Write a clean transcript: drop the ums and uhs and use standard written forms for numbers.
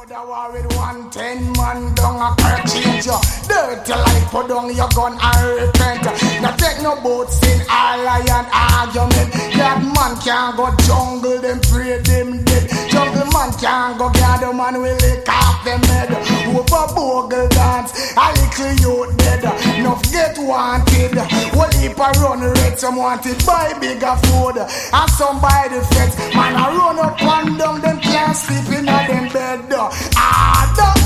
The war with 110 man down a car change you. Dirty life put down your gun and repent. Now take no boats in all lion argument. That man can't go jungle, them pray them dead. Jungle man can't go gather man will lick off them head. Over bogle dance, a little youth dead. Enough get wanted. Whole heap a run red, some wanted buy bigger food. And some buy the fence. Man a run up and down, them can't sleep in them bed. Ah,